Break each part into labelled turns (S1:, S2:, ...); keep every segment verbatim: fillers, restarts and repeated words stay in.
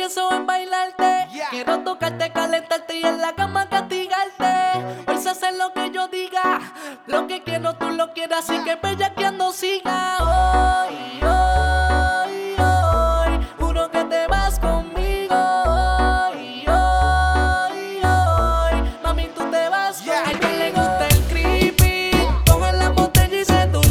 S1: pienso en bailarte.
S2: Yeah.
S1: Quiero tocarte, calentarte y en la cama castigarte. Hoy se hace lo que yo diga, lo que quiero tú lo quieras, así que bellaqueando siga. Hoy, hoy, hoy, juro que te vas conmigo. Hoy, hoy, hoy, mami tú te vas.
S2: Yeah.
S1: A ella le gusta el creepy, coge la botella y se da un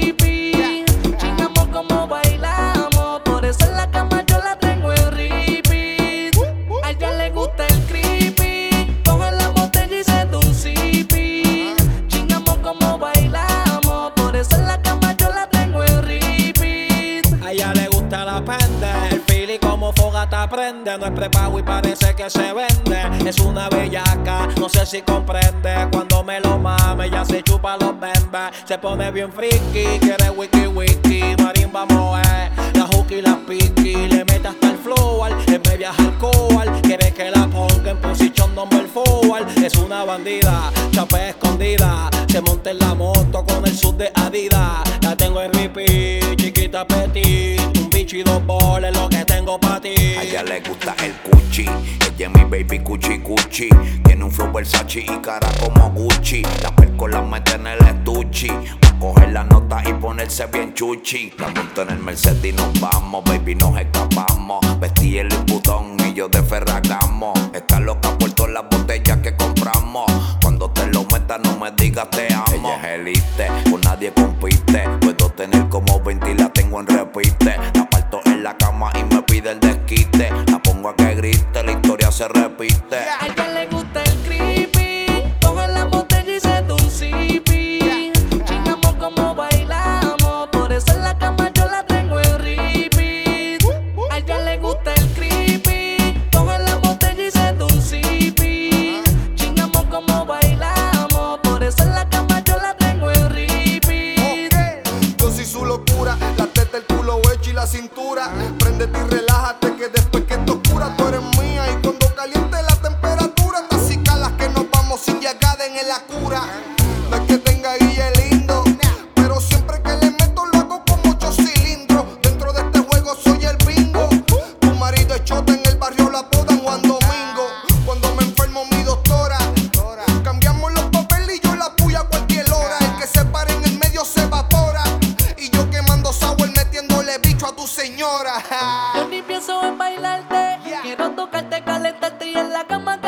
S1: sipi. Chingamos como bailamos, por eso en la cama yo la tengo en repeat. A ella le gusta el creepy, coge la botella y se da un sipi. Chingamos como bailamos, por eso en la cama yo la tengo en repeat.
S3: A ella le gusta la pende, el fili como fogata prende. No es prepago y parece que se vende. Es una bellaca, no sé si comprende. Cuando me lo mame, ya se chupa los bembes. Se pone bien friki, quiere wiki wiki. Marimba moe, la hooky y la piki. Le mete hasta el flow, en me viaja al coal. Quiere que la ponga en posición number forward. Es una bandida, chapa escondida. Se monta en la moto con el sud de Adidas. La tengo en repeat, chiquita petit. Un bicho y dos boles, lo que tengo pa' ti.
S4: A ella le gusta el cuchi, ella es mi baby cuchi cuchi. Tiene un flow Versace y cara como Gucci. La perco la mete en el estuchi, pa' coger la nota y ponerse bien chuchi. La monto en el Mercedes y nos vamos, baby nos escapamos. Vestí el botón y yo de Ferragamo. Está loca por todas las botellas que compramos. Cuando te lo metas no me digas te amo. Ella es elite, con nadie compite. Puedo tener como veinte y la tengo en repite. La parto en la cama y me pide el desquite. La pongo a que grite, la historia se repite.
S1: A ella le gusta el creepy, coge la botella y se da un sipi. Chingamos como bailamos, por eso en la cama yo la tengo en repeat. A ella le gusta el creepy, coge la botella y se da un sipi. Chingamos como bailamos, por eso en la cama yo la tengo en repeat.
S2: Ok, yo soy su locura, la teta, el culo hecho y la cintura. Préndete y relájate que después que esto oscura tú eres mía. Y cuando caliente la temperatura, así calas que nos vamos sin llegar en la cura. No es que tenga guille lindo, pero siempre que le meto lo hago con muchos cilindros. Dentro de este juego soy el bingo. Tu marido es chota, en el barrio la apodan Juan Domingo. Cuando me enfermo mi doctora, cambiamos los papeles y yo la puya a cualquier hora. El que se pare en el medio se evapora. Y yo quemando sour metiéndole bicho a tu señora.
S1: Yo ni pienso en bailarte, quiero tocarte, calentarte y en la cama